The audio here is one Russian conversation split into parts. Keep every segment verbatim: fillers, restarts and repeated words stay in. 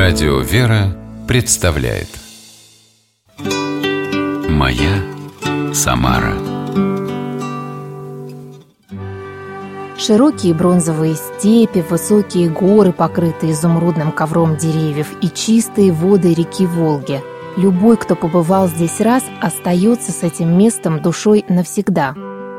Радио «Вера» представляет «Моя Самара». Широкие бронзовые степи, высокие горы, покрытые изумрудным ковром деревьев, и чистые воды реки Волги. Любой, кто побывал здесь раз, остается с этим местом душой навсегда.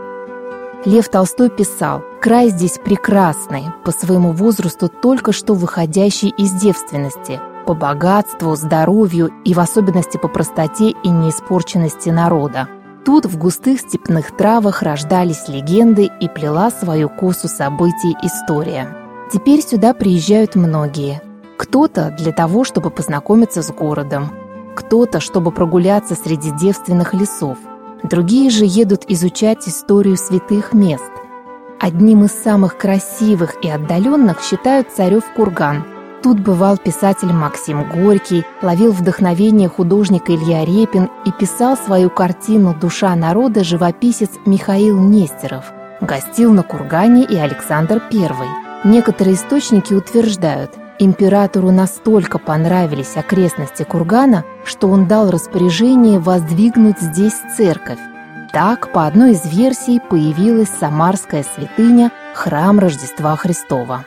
Лев Толстой писал: «Край здесь прекрасный, по своему возрасту только что выходящий из девственности, по богатству, здоровью и в особенности по простоте и неиспорченности народа. Тут в густых степных травах рождались легенды и плела свою косу событий история. Теперь сюда приезжают многие. Кто-то для того, чтобы познакомиться с городом, кто-то, чтобы прогуляться среди девственных лесов. Другие же едут изучать историю святых мест. Одним из самых красивых и отдаленных считают Царев курган. Тут бывал писатель Максим Горький, ловил вдохновение художник Илья Репин и писал свою картину «Душа народа» живописец Михаил Нестеров. Гостил на кургане и Александр Первый. Некоторые источники утверждают, императору настолько понравились окрестности кургана, что он дал распоряжение воздвигнуть здесь церковь. Так, по одной из версий, появилась самарская святыня храм Рождества Христова.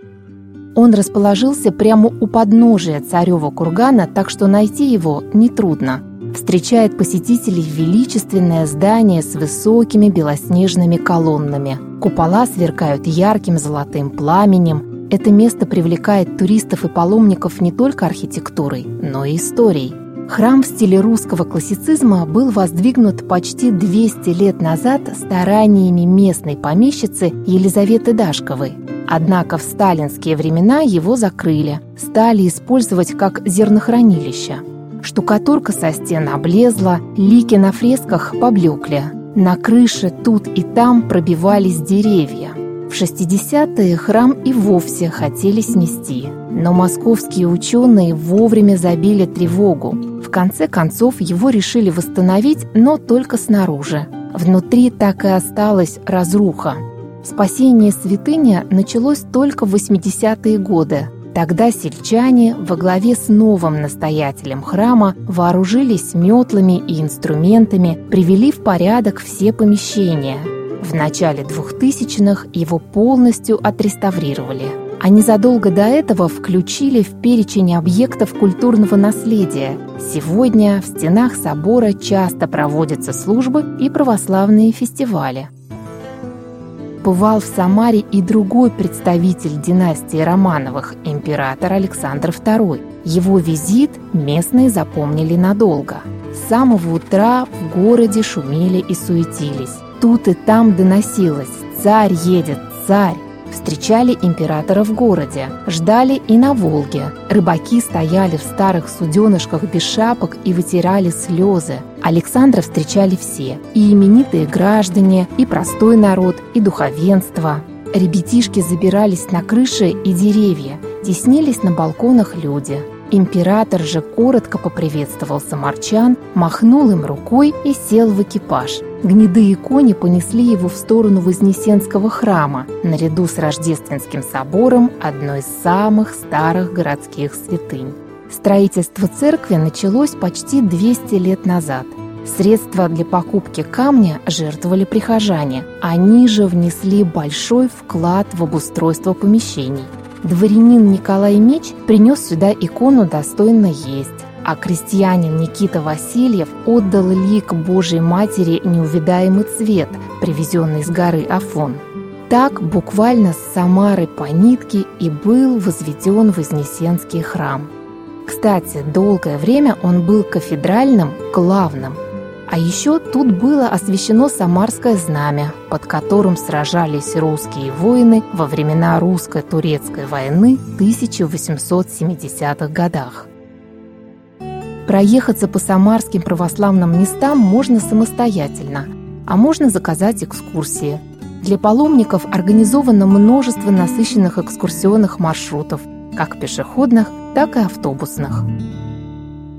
Он расположился прямо у подножия Царева кургана, так что найти его нетрудно. Встречает посетителей величественное здание с высокими белоснежными колоннами. Купола сверкают ярким золотым пламенем. Это место привлекает туристов и паломников не только архитектурой, но и историей. Храм в стиле русского классицизма был воздвигнут почти двести лет назад стараниями местной помещицы Елизаветы Дашковой. Однако в сталинские времена его закрыли, стали использовать как зернохранилище. Штукатурка со стен облезла, лики на фресках поблекли. На крыше тут и там пробивались деревья. В шестидесятые храм и вовсе хотели снести, но московские ученые вовремя забили тревогу. В конце концов его решили восстановить, но только снаружи. Внутри так и осталась разруха. Спасение святыни началось только в восьмидесятые годы. Тогда сельчане во главе с новым настоятелем храма вооружились метлами и инструментами, привели в порядок все помещения. В начале двухтысячных его полностью отреставрировали, а незадолго до этого включили в перечень объектов культурного наследия. Сегодня в стенах собора часто проводятся службы и православные фестивали. Бывал в Самаре и другой представитель династии Романовых, император Александр Второй. Его визит местные запомнили надолго. С самого утра в городе шумели и суетились. Тут и там доносилось: «Царь едет, царь!» Встречали императора в городе, ждали и на Волге. Рыбаки стояли в старых суденышках без шапок и вытирали слезы. Александра встречали все – и именитые граждане, и простой народ, и духовенство. Ребятишки забирались на крыши и деревья, теснились на балконах люди. Император же коротко поприветствовал самарчан, махнул им рукой и сел в экипаж. Гнедые кони понесли его в сторону Вознесенского храма, наряду с Рождественским собором, одной из самых старых городских святынь. Строительство церкви началось почти двести лет назад. Средства для покупки камня жертвовали прихожане. Они же внесли большой вклад в обустройство помещений. Дворянин Николай Меч принес сюда икону «Достойно есть», а крестьянин Никита Васильев отдал лик Божией Матери неувидаемый цвет, привезенный с горы Афон. Так буквально с Самары по нитке и был возведен Вознесенский храм. Кстати, долгое время он был кафедральным, главным. А еще тут было освящено Самарское знамя, под которым сражались русские воины во времена русско-турецкой войны в тысяча восемьсот семидесятых годах. Проехаться по самарским православным местам можно самостоятельно, а можно заказать экскурсии. Для паломников организовано множество насыщенных экскурсионных маршрутов, как пешеходных, так и автобусных.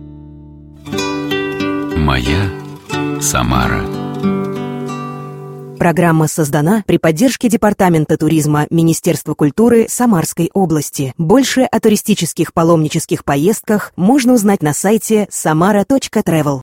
«Моя Самара». Программа создана при поддержке Департамента туризма Министерства культуры Самарской области. Больше о туристических паломнических поездках можно узнать на сайте samara точка travel.